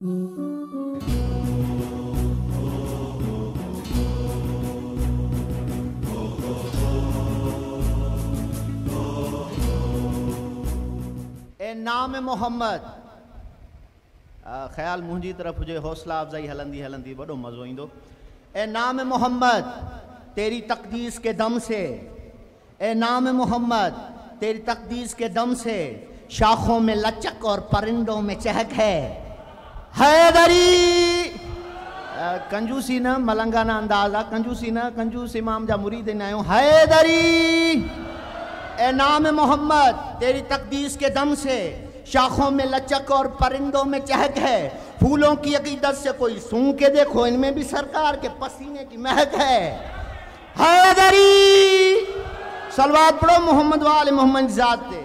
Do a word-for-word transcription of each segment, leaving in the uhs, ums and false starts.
ए नाम मोहम्मद ख्याल मुझी तरफ हुए हौसला अफजाई हलंदी हलंदी बड़ो मज़ो इंदो। ए नाम मोहम्मद तेरी तकदीस के दम से, ए नाम मोहम्मद तेरी तकदीस के दम से शाखों में लचक और परिंदों में चहक है। हैदरी कंजूसी न मलंगाना अंदाजा कंजूसी न कंजूस इमाम जा मुरीद न आयो। हैदरी ए नाम मोहम्मद तेरी तकदीस के दम से शाखों में लचक और परिंदों में चहक है। फूलों की अकीदत से कोई सूंघ के देखो, इनमें भी सरकार के पसीने की महक है। हैदरी सलवात पढ़ो मोहम्मद वाले मोहम्मद जाते।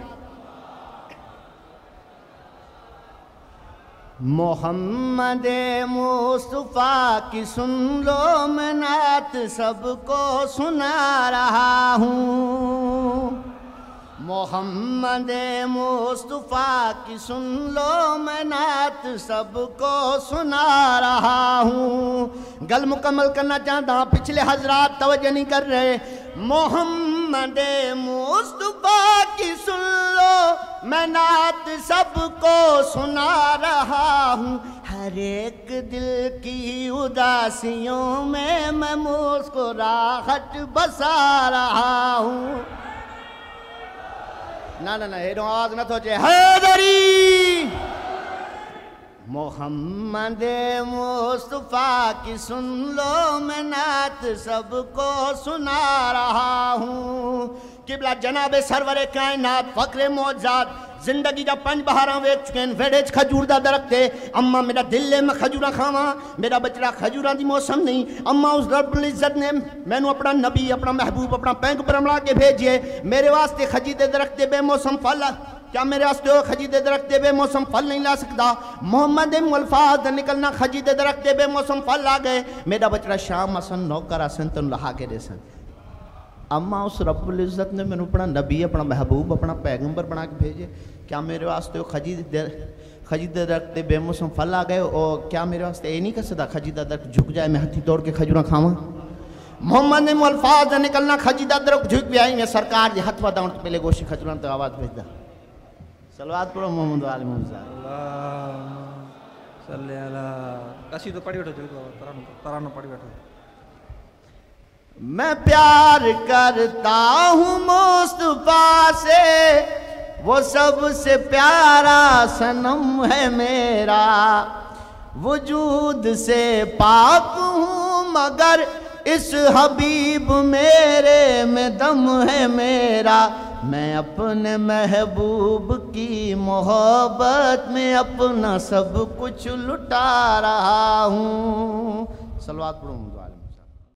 मोहम्मद मुस्तफा की सुन लो मैं नात सबको सुना रहा हूँ। मोहम्मद मुस्तफा की सुन लो मैं नात सबको सुना रहा हूँ। गल मुकम्मल करना चाहता पिछले हजरात तवज्जो नहीं कर रहे। मोहम्मद मुस्तफा की सुन लो मैं नात सबको सुना रहा हूँ। हर एक दिल की उदासियों में मैं मुस्कुराहट बसा रहा हूँ। ना ना ना हेडो आवाज न तो चे। हैदरी मोहम्मद मुस्तफा की सुन लो मैं नात सबको सुना रहा हूँ। किबला जनाबे सरवरे कायनात फकरे मौजात जिंदगी जा पंज बहारा वेच चुके हैं। वेड़े खजूर दा दरख्त है। अम्मा मेरा दिल है मैं खजूरा खावा, मेरा बचड़ा खजूरा दी मौसम नहीं। अम्मा उस रब्बुल इज्जत ने मैनू अपना नबी अपना महबूब अपना पैगंबर बना के भेजिए। मेरे वास्ते खजीदे दरख्त बेमौसम फल, क्या मेरे वास्ते खजीदे दरख्त बेमौसम फल नहीं ला सकता? मोहम्मद अल्फाज निकलना खजीदे दरख्त बेमौसम फल आ गए। मेरा बचड़ा शाम असन नौकर असन तुम लहा के दे सन। अम्मा उस रब्बुल इज्जत ने मैनू अपना नबी अपना महबूब अपना पैगंबर बना के भेजे, क्या मेरे वास्ते खजीदे खजीदे दरख्त बेमौसम फल आ गए? और क्या मेरे वास्ते ये नहीं कर सकता खजीदा दरख्त झुक जाए मैं हथी तोड़ के खजूरा खावा? मोहम्मद ने अल्फाज निकलना खजीदा दरख्त झुक भी आई सरकार के हथ वधाउण तो पहले गोशी खजूरा तो आवाज भेजदा। सलवात पढ़ो मोहम्मद वाले मोहम्मद सल्लल्लाहु अलैहि कसी तो पढ़ी बैठो तरानो तरानो पढ़ी बैठो। मैं प्यार करता हूँ मुस्तफा से, वो सबसे प्यारा सनम है मेरा। वजूद से पाक हूँ मगर इस हबीब मेरे में दम है मेरा। मैं अपने महबूब की मोहब्बत में अपना सब कुछ लुटा रहा हूँ। सलवात पढ़ो।